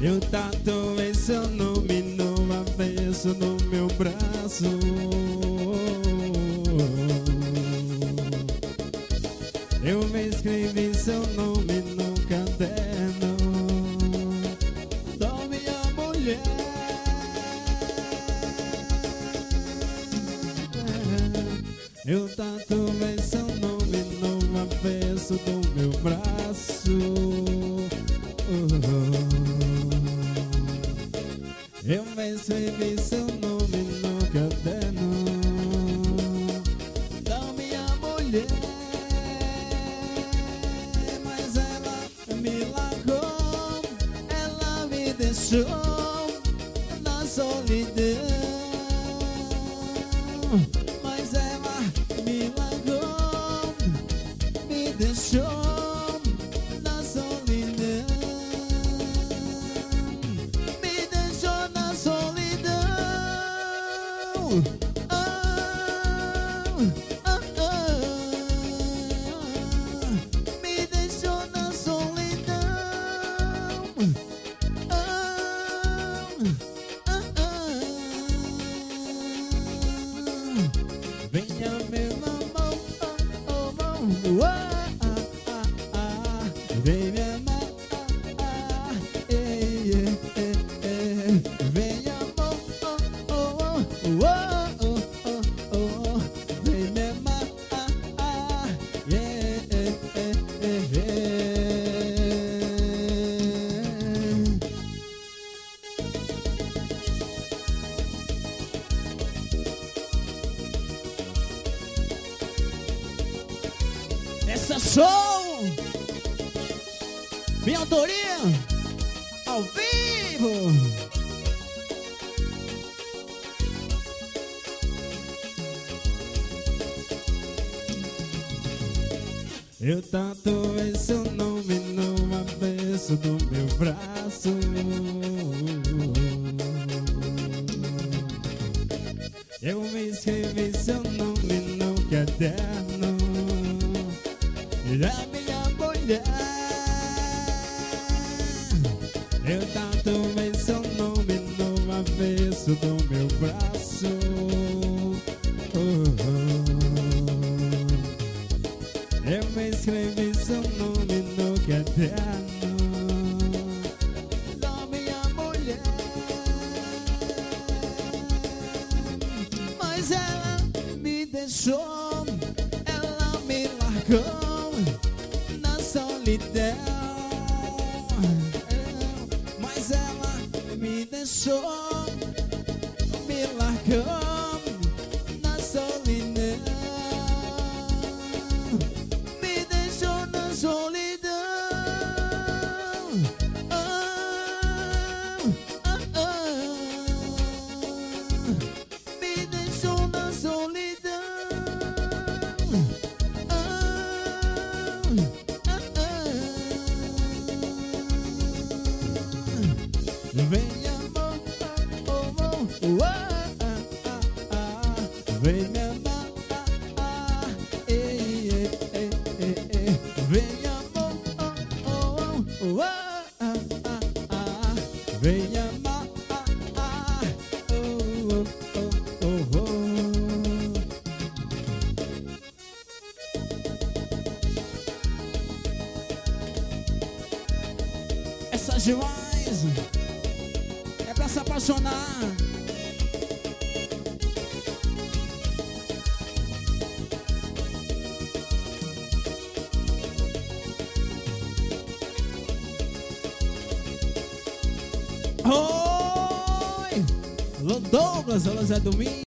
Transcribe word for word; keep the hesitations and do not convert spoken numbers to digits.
Eu tatuei seu nome no avesso no meu braço. Eu me escrevi seu nome no caderno da minha mulher. Eu tatuei seu nome no avesso do meu braço. Eu me escrevi seu nome no caderno da minha mulher. Mas ela me largou, ela me deixou na solidão. Mas ela me largou, me deixou na solidão. Me deixou na solidão. Ah, ah, ah. Me deixou na solidão. Ah, ah, ah. Venha meu mamão, oh, oh, oh, ah, ah, ah. Vem me amar, ah, ah, eh, eh, eh, eh. Vem amor, oh, oh, oh, oh, oh, oh, oh. Vem me amar, ah, ah, eh, eh, eh, eh, eh. Essa show, minha autoria, ao vivo. Eu tatuei seu nome no avesso do meu braço. Eu me escrevi seu nome no caderno da minha mulher. Eu tatuei seu nome no avesso do meu braço. Oh, oh. Eu me escrevi seu nome no caderno da minha mulher. Mas ela me deixou, ela me largou na solidão. Mas ela me deixou, me largou na solidão. Me deixou na solidão. Ah, ah, ah. Me deixou na solidão. Ah, ah, ah. Vem amor, oh, oh, oh, ah, ah, ah. Vem me amar, ah, ah, eh, eh, eh, eh, eh. Vem amor, oh, oh, oh, ah, ah, ah, ah. Vem amar, ah, ah, oh, oh, oh, oh. Essas demais é pra se apaixonar. Oi! Alô Douglas, alô Zé Domingo.